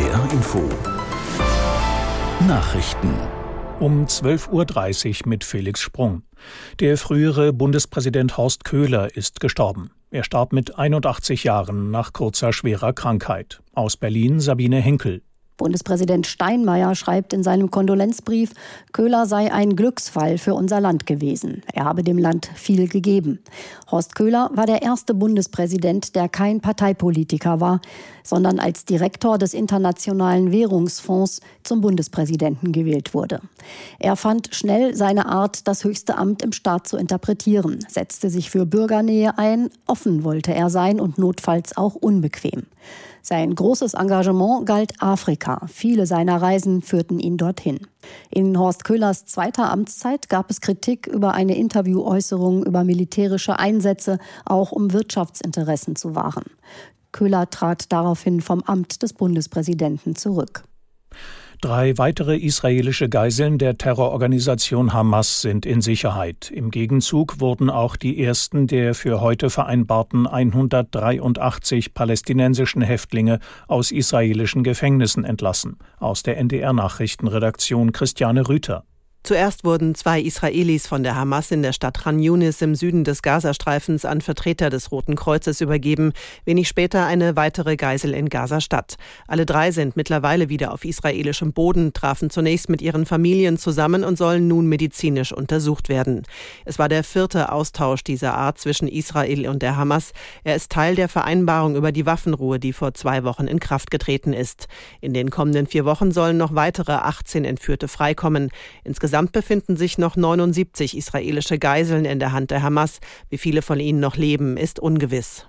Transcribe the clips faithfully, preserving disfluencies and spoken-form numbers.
R Info Nachrichten um zwölf Uhr dreißig mit Felix Sprung. Der frühere Bundespräsident Horst Köhler ist gestorben. Er starb mit einundachtzig Jahren nach kurzer schwerer Krankheit. Aus Berlin Sabine Henkel. Bundespräsident Steinmeier schreibt in seinem Kondolenzbrief, Köhler sei ein Glücksfall für unser Land gewesen. Er habe dem Land viel gegeben. Horst Köhler war der erste Bundespräsident, der kein Parteipolitiker war, sondern als Direktor des Internationalen Währungsfonds zum Bundespräsidenten gewählt wurde. Er fand schnell seine Art, das höchste Amt im Staat zu interpretieren, setzte sich für Bürgernähe ein, offen wollte er sein und notfalls auch unbequem. Sein großes Engagement galt Afrika. Viele seiner Reisen führten ihn dorthin. In Horst Köhlers zweiter Amtszeit gab es Kritik über eine Interviewäußerung über militärische Einsätze, auch um Wirtschaftsinteressen zu wahren. Köhler trat daraufhin vom Amt des Bundespräsidenten zurück. Drei weitere israelische Geiseln der Terrororganisation Hamas sind in Sicherheit. Im Gegenzug wurden auch die ersten der für heute vereinbarten hundertdreiundachtzig palästinensischen Häftlinge aus israelischen Gefängnissen entlassen. Aus der N D R-Nachrichtenredaktion Christiane Rüther. Zuerst wurden zwei Israelis von der Hamas in der Stadt Khan Yunis im Süden des Gazastreifens an Vertreter des Roten Kreuzes übergeben, wenig später eine weitere Geisel in Gaza-Stadt. Alle drei sind mittlerweile wieder auf israelischem Boden, trafen zunächst mit ihren Familien zusammen und sollen nun medizinisch untersucht werden. Es war der vierte Austausch dieser Art zwischen Israel und der Hamas. Er ist Teil der Vereinbarung über die Waffenruhe, die vor zwei Wochen in Kraft getreten ist. In den kommenden vier Wochen sollen noch weitere achtzehn Entführte freikommen. Insgesamt Insgesamt befinden sich noch neunundsiebzig israelische Geiseln in der Hand der Hamas. Wie viele von ihnen noch leben, ist ungewiss.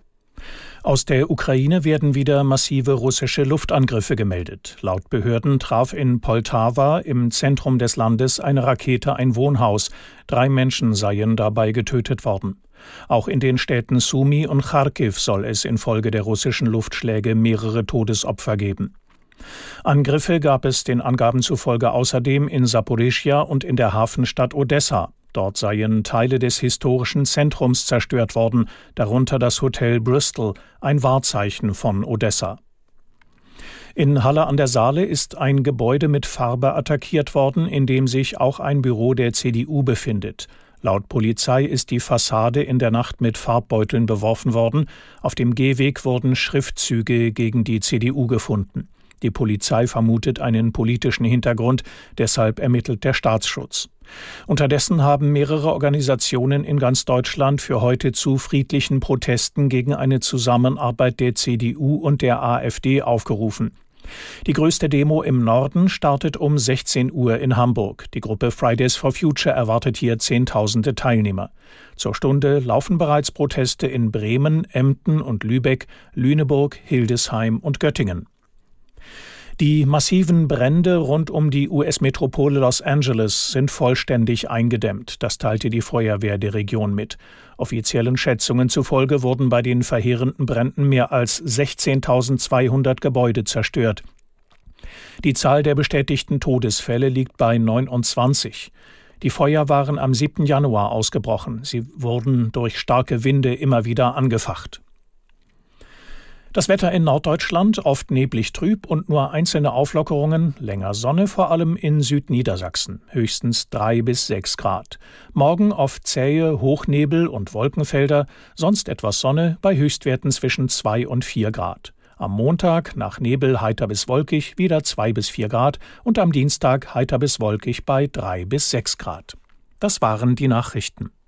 Aus der Ukraine werden wieder massive russische Luftangriffe gemeldet. Laut Behörden traf in Poltawa im Zentrum des Landes eine Rakete ein Wohnhaus. Drei Menschen seien dabei getötet worden. Auch in den Städten Sumy und Charkiw soll es infolge der russischen Luftschläge mehrere Todesopfer geben. Angriffe gab es den Angaben zufolge außerdem in Saporischschja und in der Hafenstadt Odessa. Dort seien Teile des historischen Zentrums zerstört worden, darunter das Hotel Bristol, ein Wahrzeichen von Odessa. In Halle an der Saale ist ein Gebäude mit Farbe attackiert worden, in dem sich auch ein Büro der C D U befindet. Laut Polizei ist die Fassade in der Nacht mit Farbbeuteln beworfen worden. Auf dem Gehweg wurden Schriftzüge gegen die C D U gefunden. Die Polizei vermutet einen politischen Hintergrund, deshalb ermittelt der Staatsschutz. Unterdessen haben mehrere Organisationen in ganz Deutschland für heute zu friedlichen Protesten gegen eine Zusammenarbeit der C D U und der AfD aufgerufen. Die größte Demo im Norden startet um sechzehn Uhr in Hamburg. Die Gruppe Fridays for Future erwartet hier Zehntausende Teilnehmer. Zur Stunde laufen bereits Proteste in Bremen, Emden und Lübeck, Lüneburg, Hildesheim und Göttingen. Die massiven Brände rund um die U S-Metropole Los Angeles sind vollständig eingedämmt. Das teilte die Feuerwehr der Region mit. Offiziellen Schätzungen zufolge wurden bei den verheerenden Bränden mehr als sechzehntausendzweihundert Gebäude zerstört. Die Zahl der bestätigten Todesfälle liegt bei neunundzwanzig. Die Feuer waren am siebten Januar ausgebrochen. Sie wurden durch starke Winde immer wieder angefacht. Das Wetter in Norddeutschland oft neblig trüb und nur einzelne Auflockerungen, länger Sonne, vor allem in Südniedersachsen, höchstens drei bis sechs Grad. Morgen oft zähe Hochnebel und Wolkenfelder, sonst etwas Sonne bei Höchstwerten zwischen zwei und vier Grad. Am Montag nach Nebel heiter bis wolkig wieder zwei bis vier Grad und am Dienstag heiter bis wolkig bei drei bis sechs Grad. Das waren die Nachrichten.